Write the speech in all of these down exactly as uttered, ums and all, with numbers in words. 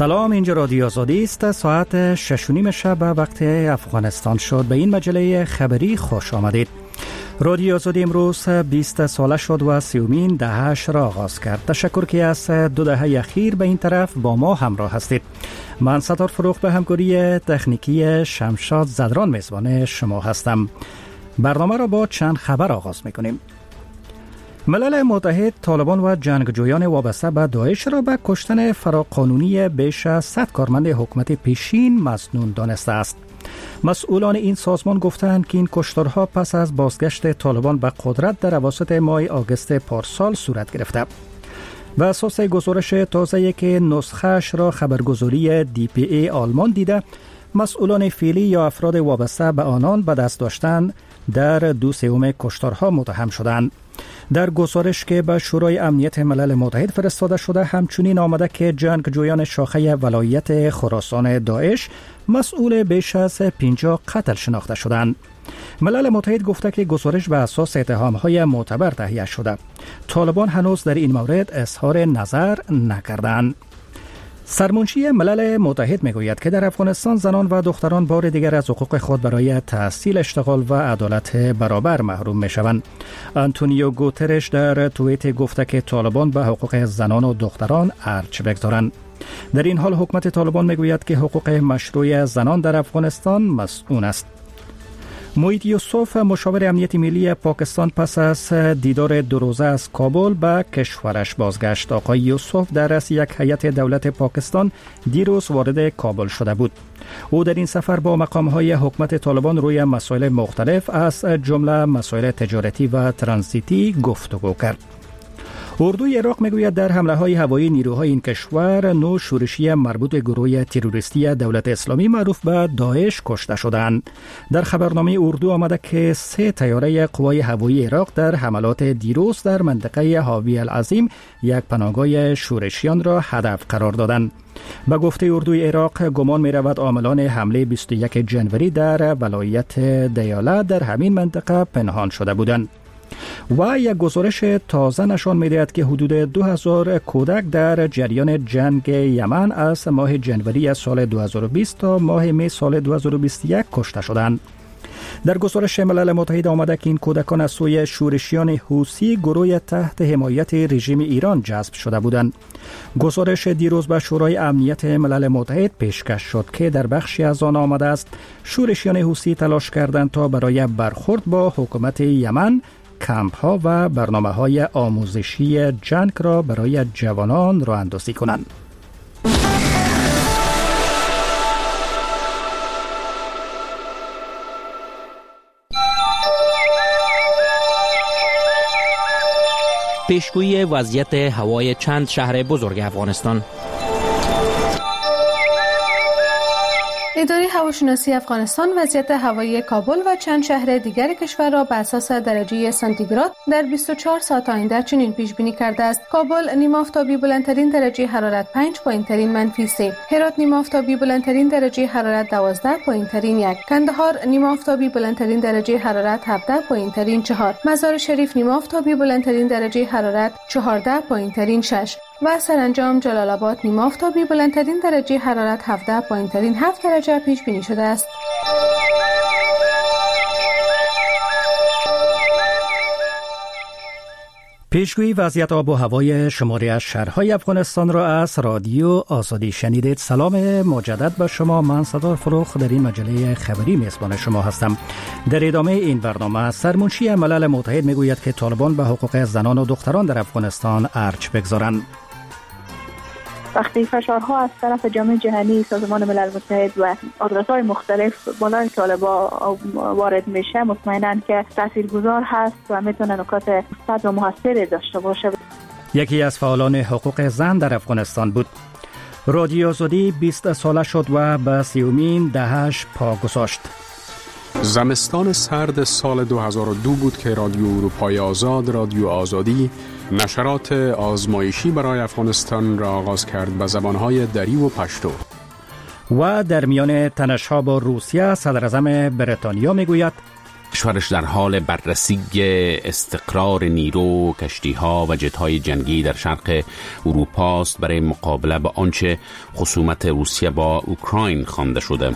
سلام، اینجا رادیو آزادی است. ساعت شش و نیم شب وقت افغانستان شد. به این مجله خبری خوش آمدید. رادیو آزادی امروز بیست ساله شد و سیومین دهه‌اش را آغاز کرد. تشکر که از دو دهه اخیر به این طرف با ما همراه هستید. من ستار فروغ به همکاری تکنیکی شمشاد زدران میزبان شما هستم. برنامه را با چند خبر آغاز میکنیم. ملل متحد طالبان و جنگجویان وابسته به داعش را به کشتن فراقانونی بیش از صد کارمند حکومت پیشین مسنون دانسته است. مسئولان این سازمان گفتند که این کشتارها پس از بازگشت طالبان به قدرت در اواسط ماه آگوست پارسال صورت گرفته. و اساس گزارش تازه‌ای که نسخه‌اش را خبرگزاری دی پی ای آلمان دیده، مسئولان فعلی یا افراد وابسته به آنان به دست داشتن در دو سوم کشتارها متهم شدند. در گزارش که به شورای امنیت ملل متحد فرستاده شده همچنین آمده که جنگجویان شاخه ولایت خراسان داعش مسئول بیش از پنجاه قتل شناخته شدند. ملل متحد گفته که گزارش به اساس اتهام‌های معتبر تهیه شده. طالبان هنوز در این مورد اظهار نظر نکردند. سرمنشی ملل متحد میگوید که در افغانستان زنان و دختران بار دیگر از حقوق خود برای تحصیل، اشتغال و عدالت برابر محروم میشوند. آنتونیو گوترش در توییت گفته که طالبان به حقوق زنان و دختران ارج بگذارند. در این حال حکومت طالبان میگوید که حقوق مشروع زنان در افغانستان مسئول است. محیط یوسف، مشاور امنیت ملی پاکستان، پس از دیدار دو روزه از کابل به کشورش بازگشت. آقای یوسف در رأس یک هیئت دولت پاکستان دیروز وارد کابل شده بود. او در این سفر با مقام‌های حکومت طالبان روی مسائل مختلف از جمله مسائل تجارتی و ترانزیتی گفتگو کرد. اردوی عراق میگوید در حمله‌های هوایی نیروهای این کشور نو شورشی مربوط به گروه تروریستی دولت اسلامی معروف به داعش کشته شدند. در خبرنامه اردو آمده که سه طیاره قوای هوایی عراق در حملات دیروز در منطقه حاوی العظیم یک پناهگاه شورشیان را هدف قرار دادند. به گفته اردوی عراق گمان می رود عاملان حمله بیست و یکم ژانویه در ولایت دیاله در همین منطقه پنهان شده بودند. و یک گزارش تازه نشان می‌دهد که حدود دو هزار کودک در جریان جنگ یمن از ماه ژانویه سال دو هزار و بیست تا ماه می سال دو هزار و بیست و یک کشته شدند. در گزارش ملل متحد آمده که این کودکان از سوی شورشیان حوثی گروه تحت حمایت رژیم ایران جذب شده بودند. گزارش دیروز به شورای امنیت ملل متحد پیشکش شد که در بخشی از آن آمده است شورشیان حوثی تلاش کردند تا برای برخورد با حکومت یمن کمپ ها و برنامه های آموزشی جنگ را برای جوانان راه اندازی کنند. پیشگویی وضعیت هوای چند شهر بزرگ افغانستان. اداره هواشناسی افغانستان وضعیت هوایی کابل و چند شهر دیگر کشور را بر اساس درجه سانتیگراد در بیست و چهار ساعت آینده چنین پیش بینی کرده است: کابل نیمه آفتابی بلندترین درجه حرارت پنج، پایینترین منفی سه. هرات نیمه آفتابی بلندترین درجه حرارت دوازده، پایینترین یک. کندهار نیمه آفتابی بلندترین درجه حرارت هفده، پایینترین چهار. مزار شریف نیمه آفتابی بلندترین درجه حرارت چهارده، پایینترین شش. و سرانجام جلال آباد نیمه آفتابی بلندترین درجه حرارت هفده، پایینترین هفت درجه پیش بینی شده است. پیشگویی وضعیت آب و هوای شماری از شهرهای افغانستان را از رادیو آزادی شنیدید. سلام مجدد به شما. من ستار فروغ در این مجله خبری میزبان شما هستم. در ادامه این برنامه سرمنشی ملل متحد میگوید که طالبان به حقوق زنان و دختران در افغانستان ارج بگذارند. وقتی فشارها از طرف جامعه جهانی، سازمان ملل متحد و اداره‌های مختلف بالای طالبان وارد میشه، مطمئناً که تاثیرگذار هست و میتونه نکات مثبت و موثری داشته باشه. یکی از فعالان حقوق زن در افغانستان بود. رادیو آزادی بیست ساله شد و به سیومین دهه‌اش پا گذاشت. زمستان سرد سال دو هزار و دو بود که رادیو اروپای آزاد، رادیو آزادی، نشرات آزمایشی برای افغانستان را آغاز کرد به زبانهای دری و پشتو. و در میان تنش‌ها با روسیه، صدراعظم بریتانیا میگوید کشورش در حال بررسی استقرار نیرو، کشتی‌ها و جت‌های جنگی در شرق اروپا است برای مقابله با آنچه خصومت روسیه با اوکراین خوانده شده.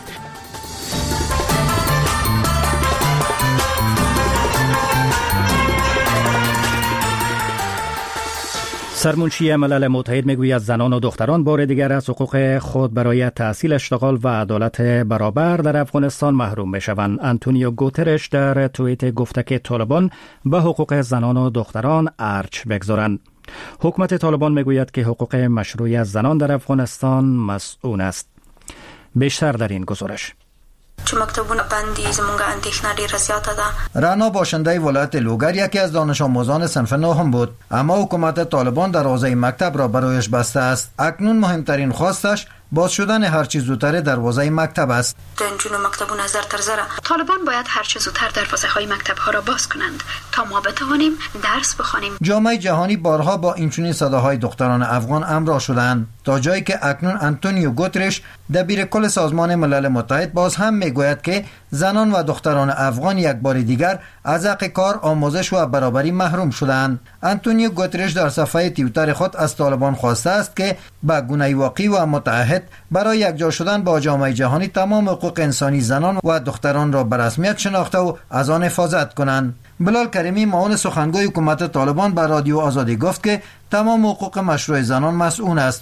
سرمنشی ملل متحد میگوید زنان و دختران بار دیگر از حقوق خود برای تحصیل، اشتغال و عدالت برابر در افغانستان محروم میشوند. آنتونیو گوترش در توییت گفته که طالبان به حقوق زنان و دختران ارج بگذارند. حکومت طالبان میگوید که حقوق مشروعی از زنان در افغانستان مسئول است. بیشتر در این گزارش. چې مکتبونه بندي زمونږ اندېښنه ډېره زیاته ده. رانا باشنده ولایت لوگر یکی از دانش آموزان صنف نهم بود، اما حکومت طالبان دروازه مکتب را برایش بسته است. اکنون مهمترین خواستش باز شدن هر چیز زودتر دروازه مکتب است. دانجون مکتبونه زر تر زره. طالبان باید هر چیز زودتر دروازه های مکتب ها را باز کنند تا ما بتوانیم درس بخوانیم. جامعه جهانی بارها با اینچنین صداهای دختران افغان همراه شدند، تا جایی که اکنون آنتونیو گوترش دبیر کل سازمان ملل متحد باز هم میگوید که زنان و دختران افغان یک بار دیگر از حق کار، آموزش و برابری محروم شدند. آنتونیو گوترش در صفحه توییتر خود از طالبان خواسته است که به گونه واقعی و متعهد برای یکجا شدن با جامعه جهانی تمام حقوق انسانی زنان و دختران را به رسمیت شناخته و از آن حفاظت کنند. بلال کریمی، معاون سخنگوی حکومت طالبان، به رادیو آزادی گفت که تمام حقوق مشروع زنان مسئول است.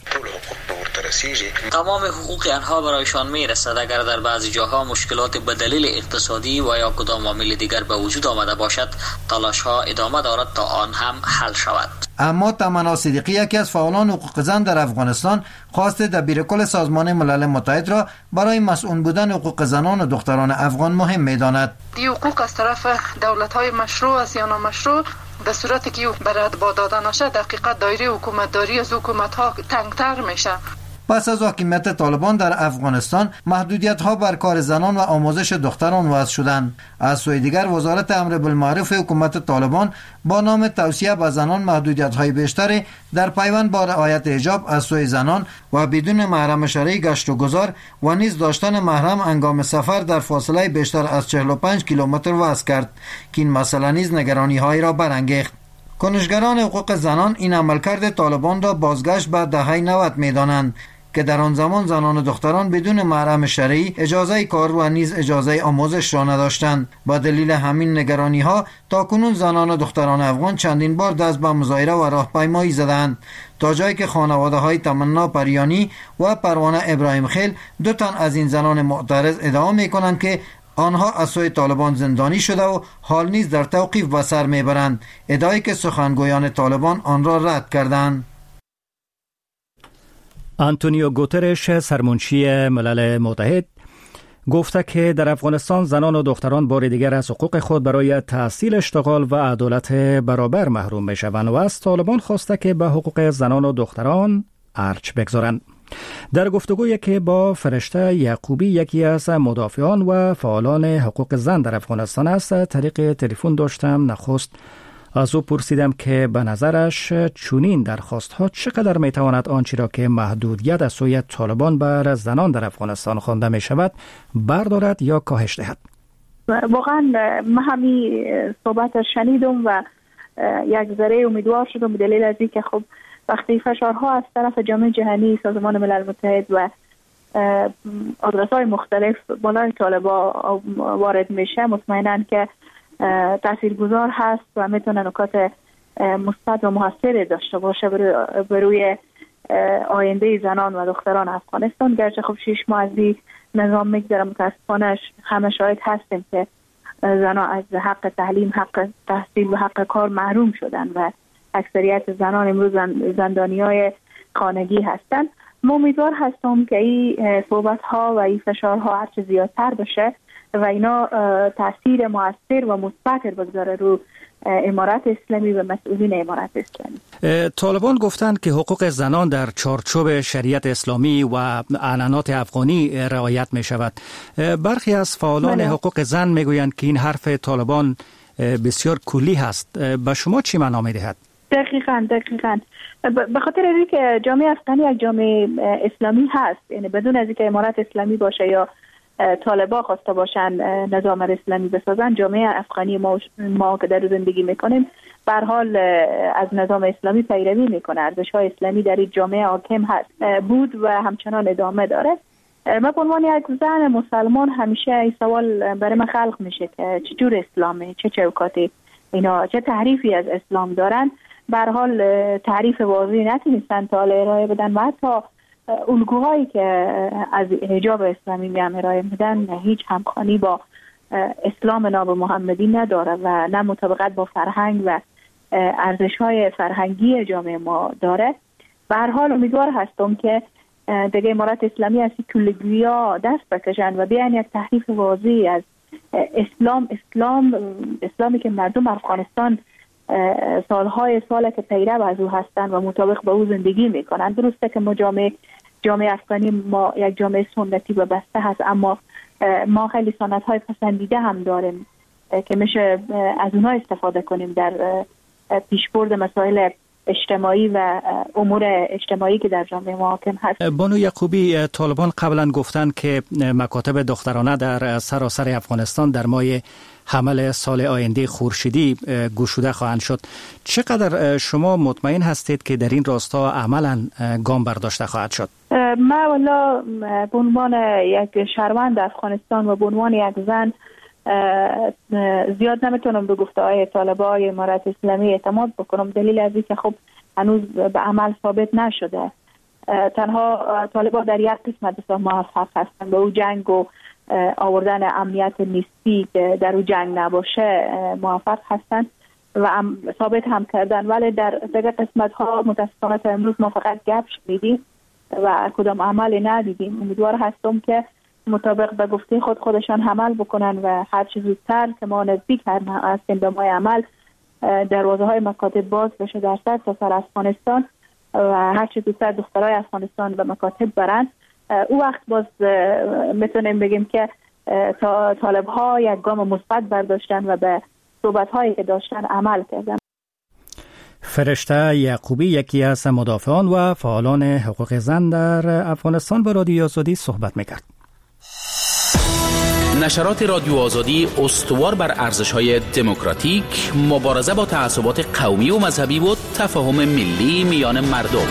تمام حقوق آنها برایشان میرسد. اگر در بعضی جاها مشکلات به دلیل اقتصادی و یا کدام عامل دیگر به وجود آمده باشد، تلاش ها ادامه دارد تا آن هم حل شود. اما تمنا صدیقی، یکی از فعالان حقوق زن در افغانستان، خواست دبیر کل سازمان ملل متحد را برای مسئول بودن حقوق زنان و دختران افغان مهم می‌داند. این حقوق از طرف دولت‌های مشروع است یا نامشروع، به صورتی که برای با دادن نشه دقیقاً دایره حکومتداری از حکومت‌ها تنگتر میشه. پس از حاکمیت طالبان در افغانستان، محدودیت‌ها بر کار زنان و آموزش دختران وضع شدند. از سوی دیگر وزارت امر بالمعروف حکومت طالبان با نام توصیه به زنان محدودیت‌های بیشتری در پیوند با رعایت حجاب از سوی زنان و بدون محرم شرعی گشت و گذار و نیز داشتن محرم هنگام سفر در فاصله بیشتر از چهل و پنج کیلومتر وضع کرد که این مسئله نیز نگرانی‌های را برانگیخت. کنشگران حقوق زنان این عملکرد طالبان را بازگشت به دهه نود می‌دانند که در آن زمان زنان و دختران بدون محرم شرعی اجازه کار و نیز اجازه آموزش را نداشتند. با دلیل همین نگرانی ها تا کنون زنان و دختران افغان چندین بار دست به مظاهره و راهپیمایی زدند، تا جایی که خانواده های تمنا پریانی و پروانه ابراهیم خیل، دو تن از این زنان معترض، ادعا میکنند که آنها از سوی طالبان زندانی شده و حال نیز در توقیف به سر میبرند، ادعایی که سخنگویان طالبان آن را رد کردند. آنتونیو گوترش، سرمنشی ملل متحد، گفته که در افغانستان زنان و دختران بار دیگر از حقوق خود برای تحصیل، اشتغال و عدالت برابر محروم میشوند و از طالبان خواسته که به حقوق زنان و دختران ارج بگذارند. در گفتگویی که با فرشته یعقوبی، یکی از مدافعان و فعالان حقوق زن در افغانستان است، طریق تلفن داشتم. نخست از او پرسیدم که به نظرش چنین درخواست‌ها چقدر میتواند آنچه را که محدودیت از سوی طالبان بر زنان در افغانستان خوانده می شود بردارد یا کاهش دهد. واقعا من همین صحبت شنیدم و یک ذره امیدوار شدم به دلیل از اینکه خب وقتی فشارها از طرف جامعه جهانی، سازمان ملل متحد و آدرس‌های مختلف بالای طالبان وارد میشه، مطمئناً که تاثیرگذار هست و میتونه نکات مثبت و مؤثر داشته باشه بروی آینده زنان و دختران افغانستان. گرچه خب شش ماه از این نظام میگذره، متاسفانه همه شاهد هستیم که زنان از حق تعلیم، حق تحصیل و حق کار محروم شدن و اکثریت زنان امروز زندانیای خانگی هستند. من امیدوار هستم که این صحبت ها و این فشارها هرچه زیادتر بشه و اینا تاثیر مؤثر و مثبت بگذاره رو امارت اسلامی و مسئولین امارت اسلامی. طالبان گفتند که حقوق زنان در چارچوب شریعت اسلامی و اعلانات افغانی رعایت می شود. برخی از فعالان بله. حقوق زن می گویند که این حرف طالبان بسیار کلی هست. به شما چی معنا می دهد؟ دقیقاً دقیقاً به خاطر اینکه جامعه افغانی یک جامعه اسلامی هست، یعنی بدون از اینکه امارت اسلامی باشه یا طالبان خواسته باشن نظام اسلامی بسازن، جامعه افغانی ما ما که در زندگی میکنیم به هر حال از نظام اسلامی پیروی میکنه. ارزش‌های اسلامی در این جامعه حاکم هست بود و همچنان ادامه داره. من به عنوان یک زن مسلمان همیشه این سوال برای من خلق میشه که چجور اسلامه، چه چوکاتی اینا، چه تعریفی از اسلام دارن. به هر حال تعریف واضحی نتونستن تا ارائه بدن و حتی الگوهایی که از حجاب اسلامی میام ارائه میدن هیچ همخوانی با اسلام ناب محمدی نداره و نه مطابقت با فرهنگ و ارزش‌های فرهنگی جامعه ما داره. به هر حال امیدوار هستم که دیگه امارت اسلامی از کلیگویا دست بکشن و بیان یک تحریف واضحی از اسلام اسلام اسلامی که مردم افغانستان سالهای ساله که پیرو از او هستن و مطابق با او زندگی میکنن. درسته که ما جامعه جامعه افغانی ما یک جامعه سنتی و بسته هست، اما ما خیلی سنت‌های پسندیده هم داریم که میشه از اونها استفاده کنیم در پیشبرد مسائل اجتماعی و امور اجتماعی که در جامعه ما حاکم هست. بانو یعقوبی، طالبان قبلا گفتند که مکاتب دخترانه در سراسر افغانستان در ماه حمل سال آینده خورشیدی گشوده خواهند شد. چقدر شما مطمئن هستید که در این راستا عملا گام برداشته خواهد شد؟ من والا به عنوان یک شهروند افغانستان و به عنوان یک زن زیاد نمیتونم به گفته‌های طالبای امارت اسلامی اعتماد بکنم. دلیل از اینکه خب هنوز به عمل ثابت نشده. تنها طالبا در یک قسمت بسیار موفق هستند به او جنگ و آوردن امنیت نیستی که در او جنگ نباشه موفق هستند و ثابت هم کردن، ولی در دیگر قسمت ها متاسفانه امروز ما فقط گپ شنیدیم و کدام عملی ندیدیم. امیدوار هستم که مطابق به گفته خود خودشان عمل بکنن و هر چه زودتر که ما نزدیک هستیم به ماه عمل دروازه های مکاتب باز بشه در سر تا سر افغانستان و هر چه زودتر دخترای افغانستان به مکاتب برن. او وقت باز میتونیم بگیم که طالب ها یک گام مثبت برداشتن و به صحبت هایی که داشتن عمل کردن. فرشته یعقوبی، یکی از مدافعان و فعالان حقوق زن در افغانستان، با رادیو آزادی صحبت میکرد. نشرات رادیو آزادی استوار بر ارزش‌های دموکراتیک، مبارزه با تعصبات قومی و مذهبی و تفاهم ملی میان مردم.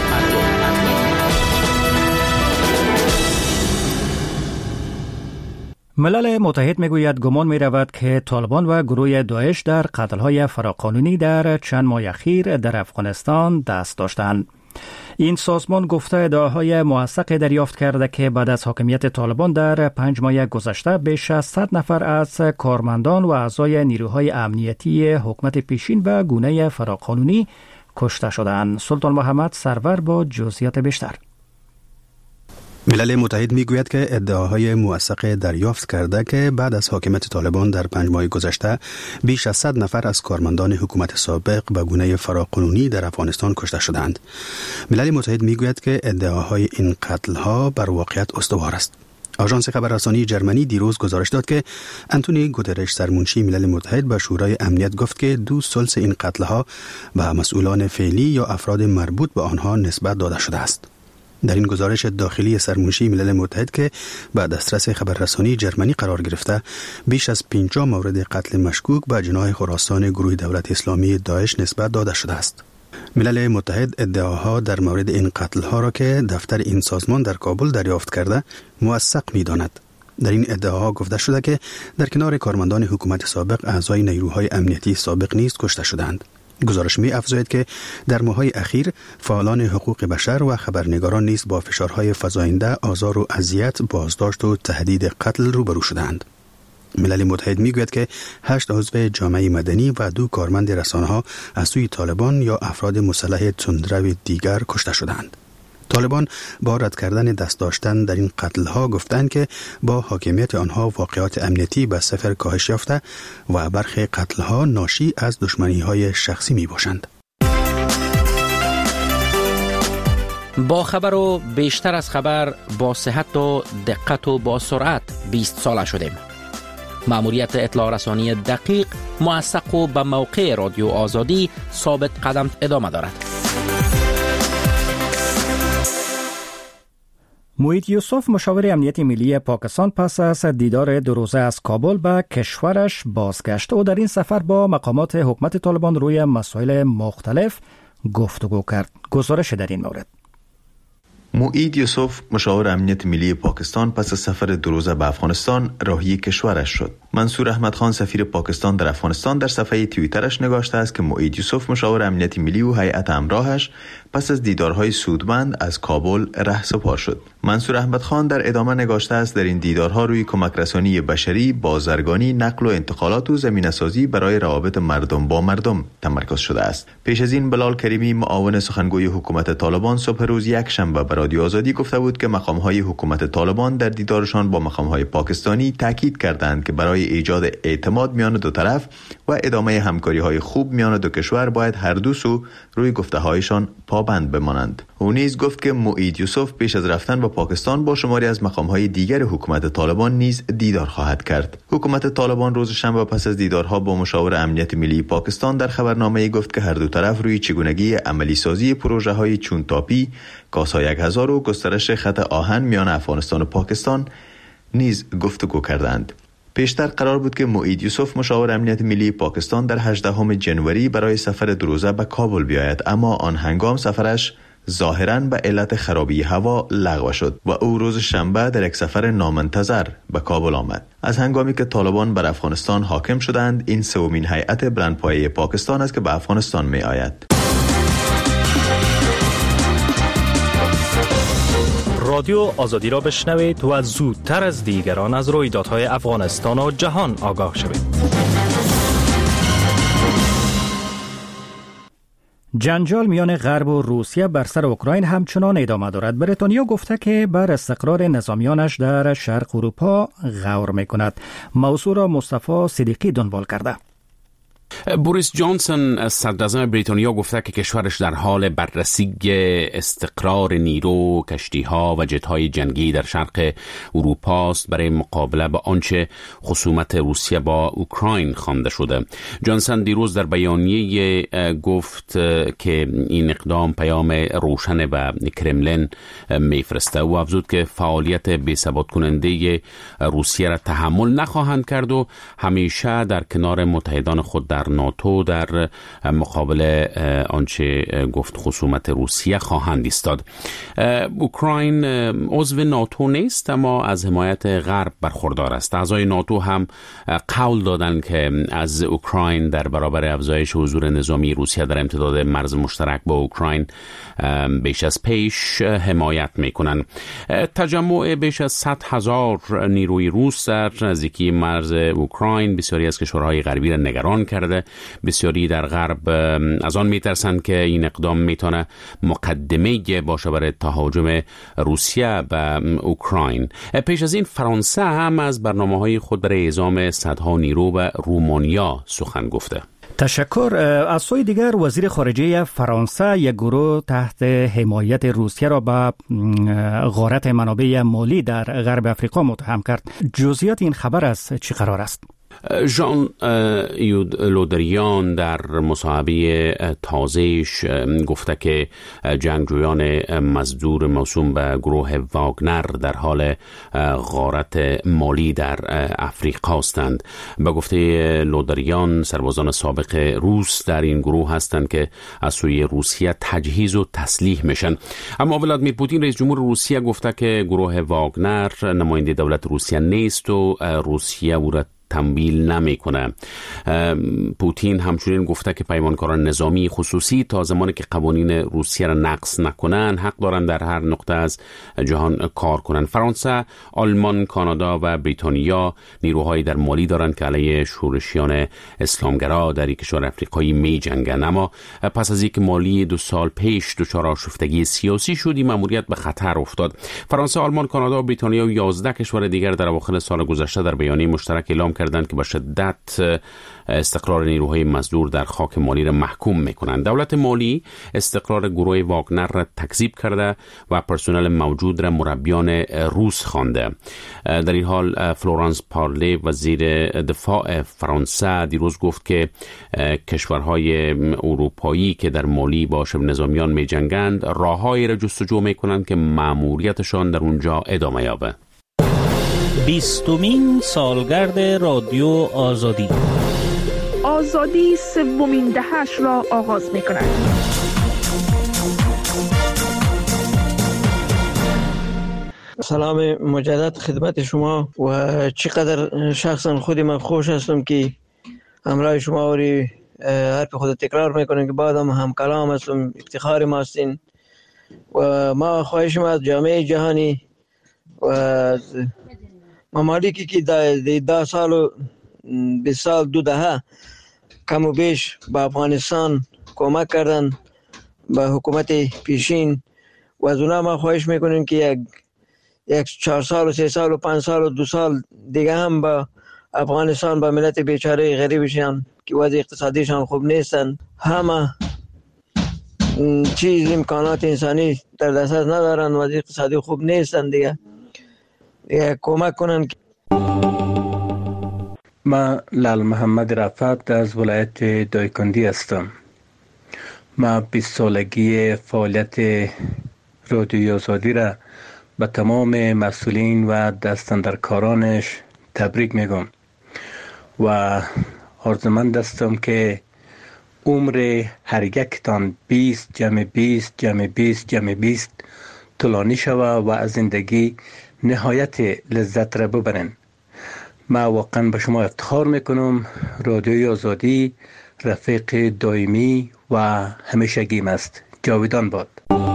ملل متحد میگوید گمان می رود که طالبان و گروه داعش در قتل‌های فراقانونی در چند ماه اخیر در افغانستان دست داشتند. این سازمان گفته ادعاهای موثق دریافت کرده که بعد از حاکمیت طالبان در پنج ماه گذشته بیش از صد نفر از کارمندان و اعضای نیروهای امنیتی حکومت پیشین و گونه فراقانونی کشته شدند. سلطان محمد سرور با جزئیات بیشتر. ملل متحد میگوید که ادعاهای موثق دریافت کرده که بعد از حاکمیت طالبان در پنج ماه گذشته بیش از صد نفر از کارمندان حکومت سابق به گونه فراقانونی در افغانستان کشته شدند. ملل متحد میگوید که ادعاهای این قتل‌ها بر واقعیت استوار است. آژانس خبررسانی جرمنی دیروز گزارش داد که انتونی گوترش، سرمنشی ملل متحد، به شورای امنیت گفت که دو ثلث این قتل‌ها به مسئولان فعلی یا افراد مربوط به آنها نسبت داده شده است. در این گزارش داخلی سرمنشی ملل متحد که به دسترس خبررسانی جرمنی قرار گرفته، بیش از پنجاه مورد قتل مشکوک به جناح خراسان گروه دولت اسلامی داعش نسبت داده شده است. ملل متحد ادعاها در مورد این قتل‌ها را که دفتر این سازمان در کابل دریافت کرده موثق می‌داند. در این ادعاها گفته شده که در کنار کارمندان حکومت سابق اعضای نیروهای امنیتی سابق نیز کشته شدند. گزارش می افزاید که در ماه‌های اخیر فعالان حقوق بشر و خبرنگاران نیز با فشارهای فزاینده، آزار و اذیت، بازداشت و تهدید قتل روبرو شدند. ملل متحد میگوید که هشت عضو جامعه مدنی و دو کارمند رسانه‌ها از سوی طالبان یا افراد مسلح تندرو دیگر کشته شدند. طالبان با رد کردن دست داشتن در این قتل‌ها گفتند که با حاکمیت آنها واقعات امنیتی به صفر کاهش یافته و برخی قتل‌ها ناشی از دشمنی‌های شخصی می‌باشند. با خبر و بیشتر از خبر، با صحت و دقت و با سرعت بیست ساله شدیم. مأموریت اطلاع رسانی دقیق، موثق و به موقع رادیو آزادی ثابت قدم ادامه دارد. موید یوسف مشاور امنیت ملی پاکستان پس از دیدار دو روزه از کابل به کشورش بازگشت و در این سفر با مقامات حکومت طالبان روی مسائل مختلف گفتگو کرد. گزارش در این مورد. موید یوسف مشاور امنیت ملی پاکستان پس از سفر دو روزه به افغانستان راهی کشورش شد. منصور احمد خان سفیر پاکستان در افغانستان در صفحه توییترش نگاشته است که موید یوسف مشاور امنیت ملی و هیئت همراهش پس از دیدارهای سودمند از کابل رهسپار شد. منصور احمد خان در ادامه نگاشته است در این دیدارها روی کمک رسانی بشری، بازرگانی، نقل و انتقالات و زمینه‌سازی برای روابط مردم با مردم تمرکز شده است. پیش از این بلال کریمی معاون سخنگوی حکومت طالبان صبح روز یک شنبه بر رادیو آزادی گفته بود که مقام‌های حکومت طالبان در دیدارشان با مقام‌های پاکستانی تاکید کردند که برای ایجاد اعتماد میان دو طرف و ادامه همکاری‌های خوب میان دو کشور باید هر دو سو روی گفته‌هایشان پابند بمانند. او نیز گفت که موید یوسف پیش از رفتن به پاکستان با شماری از مقام‌های دیگر حکومت طالبان نیز دیدار خواهد کرد. حکومت طالبان روز شنبه پس از دیدارها با مشاور امنیت ملی پاکستان در خبرنامه‌ای گفت که هر دو طرف روی چگونگی عملی سازی پروژه‌های چون تاپی، کاسا یک هزار و گسترش خط آهن میان افغانستان و پاکستان نیز گفتگو کردند. پیشتر قرار بود که موید یوسف مشاور امنیت ملی پاکستان در هجدهم ژانویه برای سفر دو روزه به کابل بیاید، اما آن هنگام سفرش ظاهراً به علت خرابی هوا لغو شد و او روز شنبه در یک سفر نامنتظر به کابل آمد. از هنگامی که طالبان بر افغانستان حاکم شدند، این سومین هیئت بلندپایه پاکستان است که به افغانستان می آید. رادیو آزادی را بشنوید و زودتر از دیگران از رویدادهای افغانستان و جهان آگاه شوید. جنجال میان غرب و روسیه بر سر اوکراین همچنان ادامه دارد. بریتانیا گفته که بر استقرار نظامیانش در شرق اروپا غور میکند. موضوع را مصطفی صدیقی دنبال کرده. بوریس جانسون صدراعظم بریتانیا گفته که کشورش در حال بررسی استقرار نیرو، کشتی‌ها و جت‌های جنگی در شرق اروپا است برای مقابله با آنچه خصومت روسیه با اوکراین خوانده شده. جانسون دیروز در بیانیه گفت که این اقدام پیام روشن به کرملین میفرسته و افزود که فعالیت بی‌ثبات کننده روسیه را تحمل نخواهند کرد و همیشه در کنار متحدان خود در ناتو در مقابل آنچه گفت خصومت روسیه خواهند ایستاد. اوکراین عضو ناتو نیست اما از حمایت غرب برخوردار است. اعضای ناتو هم قول دادند که از اوکراین در برابر افزایش حضور نظامی روسیه در امتداد مرز مشترک با اوکراین بیش از پیش حمایت میکنند. تجمع بیش از صد هزار نیروی روس در نزدیکی مرز اوکراین بسیاری از کشورهای غربی را نگران کرده. بسیاری در غرب از آن میترسند که این اقدام میتونه مقدمه باشه برای تهاجم روسیه به اوکراین. پیش از این فرانسه هم از برنامه‌های خود برای اعزام صدها نیرو به رومانیا سخن گفته. تشکر. از سوی دیگر وزیر خارجه فرانسه یک گروه تحت حمایت روسیه را به غارت منابع مالی در غرب افریقا متهم کرد. جزئیات این خبر از چی قرار است؟ ژان یود لودریان در مصاحبه تازه‌اش گفته که جنگجویان مزدور موسوم به گروه واگنر در حال غارت مالی در افریقا هستند. به گفته لودریان سربازان سابق روس در این گروه هستند که از سوی روسیه تجهیز و تسلیح میشن. اما ولادیمیر پوتین رئیس جمهور روسیه گفته که گروه واگنر نماینده دولت روسیه نیست و روسیه او را تمویل نمیکنه. پوتین همچنین گفته که پیمانکاران نظامی خصوصی تا زمانی که قوانین روسیه را نقض نکنن حق دارند در هر نقطه از جهان کار کنند. فرانسه، آلمان، کانادا و بریتانیا نیروهایی در مالی دارند که علیه شورشیان اسلامگرا در یک کشور افریقایی می جنگند. اما پس از اینکه مالی دو سال پیش دچار آشفتگی سیاسی شد، این مأموریت به خطر افتاد. فرانسه، آلمان، کانادا و بریتانیا و یازده کشور دیگر در اواخر سال گذشته در بیانیه مشترک اعلام کردند که با شدت استقرار نیروهای مزدور در خاک مالی را محکوم میکنند. دولت مالی استقرار گروه واگنر را تکذیب کرده و پرسنل موجود را مربیان روس خوانده. در این حال فلورانس پارلی وزیر دفاع فرانسه دیروز گفت که کشورهای اروپایی که در مالی با شبه نظامیان می جنگند راههایی را جستجو می کنند که مأموریتشان در اونجا ادامه یابه. بیستمین سالگرد رادیو آزادی. آزادی سومین دهش را آغاز می کند. سلام مجدد خدمت شما و چقدر شخصا خودی من خوش هستم که همراه شما وری حرف خود تکرار میکنم که بعدم هم کلام هستم، افتخار ما هستین و ما خواهشم از جامعه جهانی و ممالکی که ده, ده سال و بیست سال دو دهه کم و بیش با افغانستان کمک کردن با حکومت پیشین و از اونا ما خواهش میکنیم که یک یک چهار سال و سه سال و پنج سال و دو سال دیگه هم با افغانستان با ملت بیچاره غریبشان که وضع اقتصادیشان خوب نیستن، همه چیز امکانات انسانی در دسترس ندارن، وضع اقتصادی خوب نیستن دیگه, دیگه کمک کنن. ما لال محمد رفت از ولایت دایکندی هستم. ما بیست سالگی فعالیت رادیو آزادی را به تمام مسئولین و دستاندرکارانش تبریک میگم و آرزومند هستم که عمر هر یکتان بیست جمع بیست جمع بیست جمع بیست طولانی شود و از زندگی نهایت لذت را ببرن. ما واقعا به شما افتخار میکنم. رادیوی آزادی رفیق دائمی و همیشگیم است. جاویدان باد.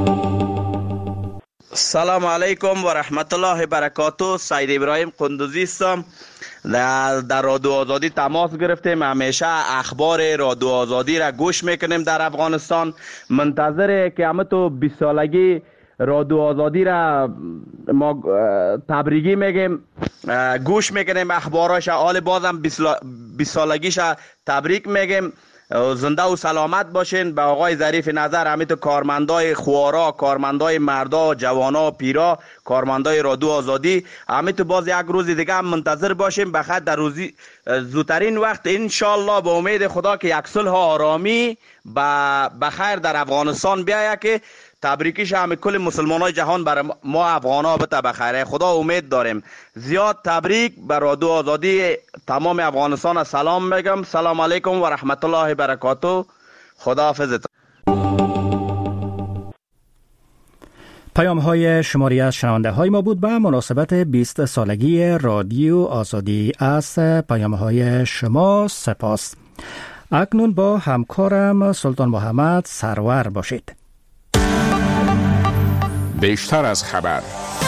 سلام علیکم و رحمت الله برکاته. سید ابراهیم قندوزی هستم. در, در رادیو آزادی تماس گرفتیم. همیشه اخبار رادیو آزادی را گوش میکنیم در افغانستان. منتظره که همه تو بیست سالگی رادیو آزادی را ما تبریکی میگیم، گوش میکنیم اخباراش. حال بازم بیست سالگیش تبریک میگیم. زنده و سلامت باشین. به آقای ظریف نظر، همیتو کارمندای خوارا، کارمندای مردا، جوانا، پیرا، کارمندای رادیو آزادی، همیتو باز یک روز دیگه هم منتظر باشیم. بخاطر در روزی زودترین وقت انشالله به امید خدا که یک صلح آرامی به خیر در افغانستان بیاید که تبریکیش همه کل مسلمانای جهان برای ما افغانا بته بخیره. خدا امید داریم. زیاد تبریک بر رادیو آزادی تمام افغانستان. سلام میگم. سلام علیکم و رحمت الله برکاته. خدا حافظت. پیام های شماری از شنونده های ما بود به مناسبت بیست سالگی رادیو آزادی. از پیام های شما سپاس. اکنون با همکارم سلطان محمد سرور باشید. بیشتر از خبر.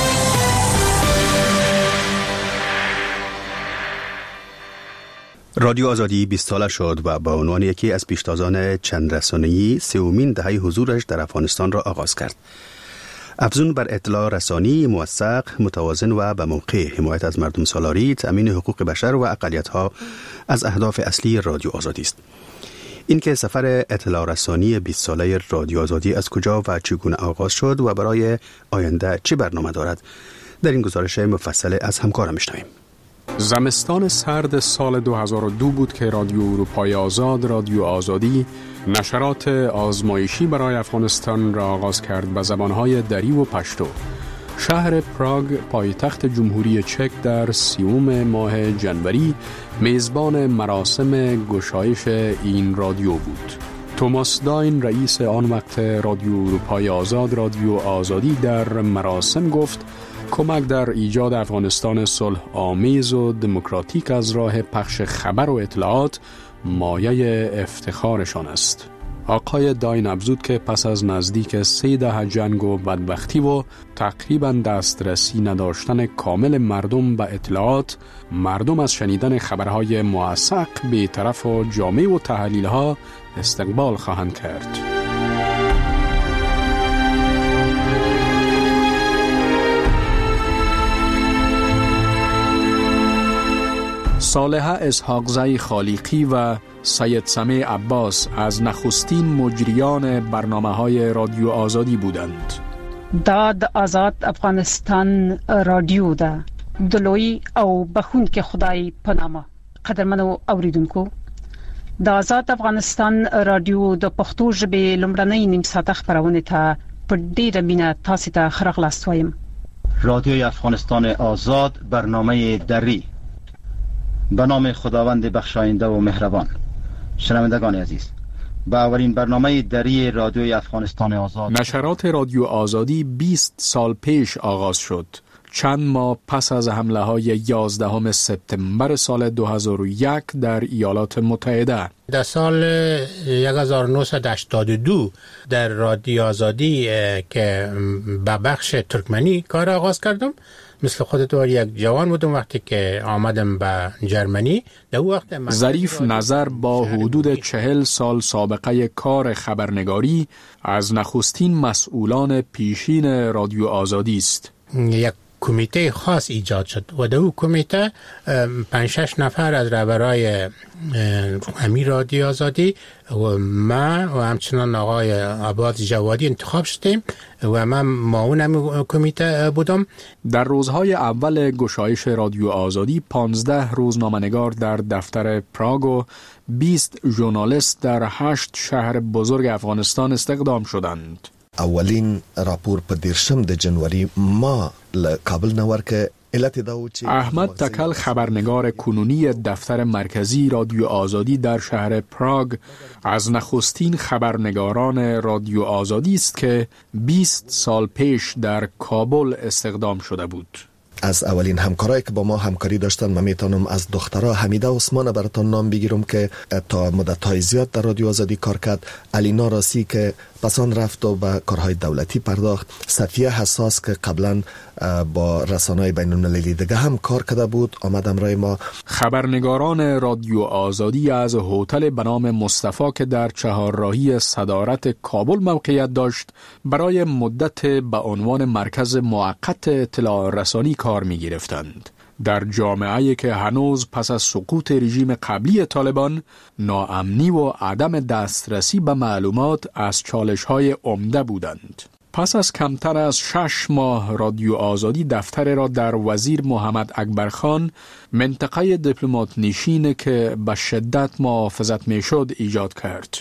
رادیو آزادی بیست ساله شد و با عنوان یکی از پیشتازان چند رسانه‌ای سومین دهه حضورش در افغانستان را آغاز کرد. افزون بر اطلاع رسانی موثق، متوازن و به موقع، حمایت از مردم سالاری، تأمین حقوق بشر و اقلیت‌ها از اهداف اصلی رادیو آزادی است. این که سفر اطلاع رسانی بیست ساله رادیو آزادی از کجا و چگونه آغاز شد و برای آینده چه برنامه دارد، در این گزارش مفصل از همکارم میشنویم. زمستان سرد سال دو هزار و دو بود که رادیو اروپای آزاد، رادیو آزادی، نشرات آزمایشی برای افغانستان را آغاز کرد به زبانهای دری و پشتو. شهر پراگ، پایتخت جمهوری چک، در سیوم ماه جنوری میزبان مراسم گشایش این رادیو بود. توماس داین، رئیس آن وقت رادیو اروپای آزاد، رادیو آزادی، در مراسم گفت کمک در ایجاد افغانستان صلح آمیز و دموکراتیک از راه پخش خبر و اطلاعات مایه افتخارشان است. آقای داین افزود که پس از نزدیک سه دهه جنگ و بدبختی و تقریباً دسترسی نداشتن کامل مردم به اطلاعات، مردم از شنیدن خبرهای موثق بی‌طرف و جامع و تحلیل‌ها استقبال خواهند کرد. صالحه اسحاقزی خالقی و سید سمیع عباس از نخستین مجریان برنامه‌های رادیو آزادی بودند. داد آزاد افغانستان رادیو ده دلوی او بخون که خدای پنامه قدرمنو اوریدونکو د آزاد افغانستان رادیو د پښتو ژبې لومړنۍ نیم ساعته خپرونه ته په ډیره مینه تاسو ته ښه راغلاست وایم. رادیوی افغانستان آزاد برنامه دری به نام خداوند بخشاینده و مهربان. شنوندگان عزیز، با اولین برنامه دری رادیوی افغانستان آزاد. نشرات رادیو آزادی بیست سال پیش آغاز شد، چند ماه پس از حمله های یازدهم سپتامبر سال دو هزار و یک در ایالات متحده. در سال هزار و نهصد و هشتاد و دو در رادیو آزادی که به بخش ترکمنی کار آغاز کردم. مثل خودت یک جوان بودم وقتی که آمدم به جرمنی. در وقت ظریف نظر با حدود چهل سال سابقه کار خبرنگاری از نخستین مسئولان پیشین رادیو آزادی است. یک کمیته خاص ایجاد شد و در اون کمیته پنج شش نفر از رهبرای امیر رادیو آزادی و من و همچنان آقای عباس جوادی انتخاب شدیم و من معاون همین کمیته بودم. در روزهای اول گشایش رادیو آزادی پانزده روزنامه‌نگار در دفتر پراگ و بیست ژورنالیست در هشت شهر بزرگ افغانستان استخدام شدند. اولین راپور په دیرشم د جنوری ما له کابل نه ورکه علت دا و چې احمد تکل خبرنگار کنونی دفتر مرکزی رادیو آزادی در شهر پراگ از نخستین خبرنگاران رادیو آزادی است که بیست سال پیش در کابل استخدام شده بود. از اولین همکارایی که با ما همکاری داشتن من میتونم از دخترها حمیده عثمان براتون نام بگیرم که تا مدت‌های زیاد در رادیو آزادی کار کرد، علینا راسی که پسان رفت و به کارهای دولتی پرداخت، صفیه حساس که قبلا با رسانه‌های بین‌المللی دیگه هم کار کرده بود آمد امرای ما. خبرنگاران رادیو آزادی از هتل به نام مصطفی که در چهارراهی صدارت کابل موقعیت داشت برای مدت به عنوان مرکز موقت اطلاع رسانی کار می گرفتند. در جامعه‌ای که هنوز پس از سقوط رژیم قبلی طالبان ناامنی و عدم دسترسی به معلومات از چالش‌های عمده بودند. پس از کمتر از شش ماه رادیو آزادی دفتر را در وزیر محمد اکبرخان منطقه دیپلمات نشین که به شدت محافظت میشد ایجاد کرد.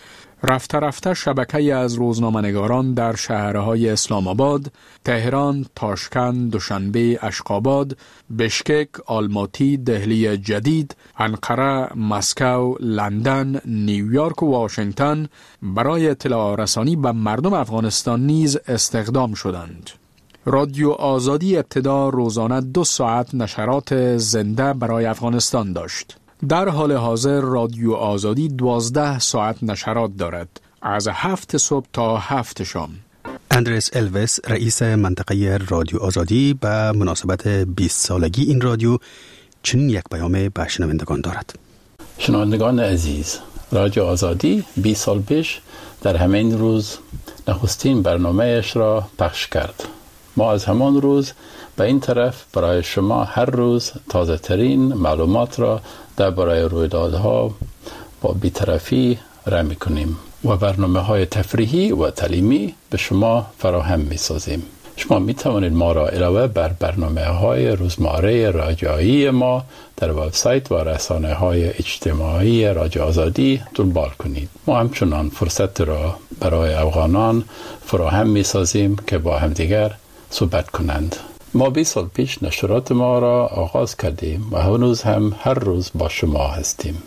رفته رفته شبکه‌ای از روزنامه‌نگاران در شهرهای اسلام آباد، تهران، تاشکند، دوشنبه، اشقاباد، بشکک، آلماتی، دهلی جدید، انقره، مسکو، لندن، نیویورک و واشنگتن برای اطلاع رسانی به مردم افغانستان نیز استخدام شدند. رادیو آزادی ابتدا روزانه دو ساعت نشرات زنده برای افغانستان داشت. در حال حاضر رادیو آزادی دوازده ساعت نشرات دارد، از هفت صبح تا هفت شام. اندرس الویس رئیس منطقه رادیو آزادی به مناسبت بیست سالگی این رادیو چنین یک پیام به شنوندگان دارد. شنوندگان عزیز، رادیو آزادی بیست سال پیش در همین روز نخستین برنامه‌اش را پخش کرد. ما از همان روز به این طرف برای شما هر روز تازه ترین معلومات را درباره رویدادها با بی‌طرفی رای می‌کنیم و برنامه‌های تفریحی و تعلیمی به شما فراهم می‌سازیم. شما می‌توانید ما را علاوه بر برنامه‌های روزمره رادیویی ما در وبسایت و رسانه‌های اجتماعی رادیو آزادی دنبال کنید. ما همچنان فرصت را برای افغانان فراهم می‌سازیم که با همدیگر صحبت کنند. ما بیست سال پیش نشرات ما را آغاز کردیم و هنوز هم هر روز با شما هستیم.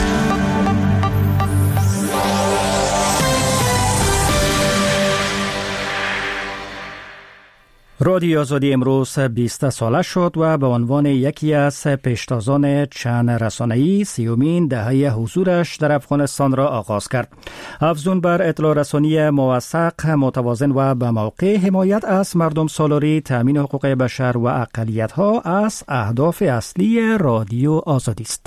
رادیو آزادی امروز بیست ساله شد و به عنوان یکی از پیشتازان چند رسانه‌ای سیومین دهه حضورش در افغانستان را آغاز کرد. افزون بر اطلاع رسانی موثق، متوازن و به موقع حمایت از مردم سالاری، تامین حقوق بشر و اقلیت‌ها از اهداف اصلی رادیو آزادی است.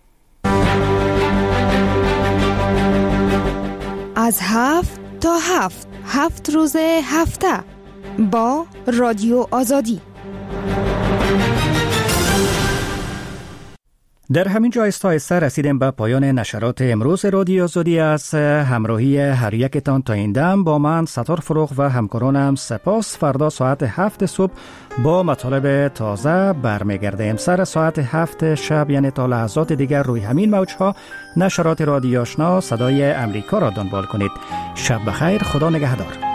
از هفت تا هفت هفت روز هفته با رادیو آزادی. در همین جا آهسته رسیدیم به پایان نشرات امروز رادیو آزادی. از همراهی هر یکتان تا این دم با من ستار فروغ و همکارانم سپاس. فردا ساعت هفت صبح با مطالب تازه برمیگردیم. سر ساعت هفت شب یعنی تا لحظات دیگر روی همین موجها نشرات رادیو آشنا صدای امریکا را دنبال کنید. شب بخیر، خدا نگهدار.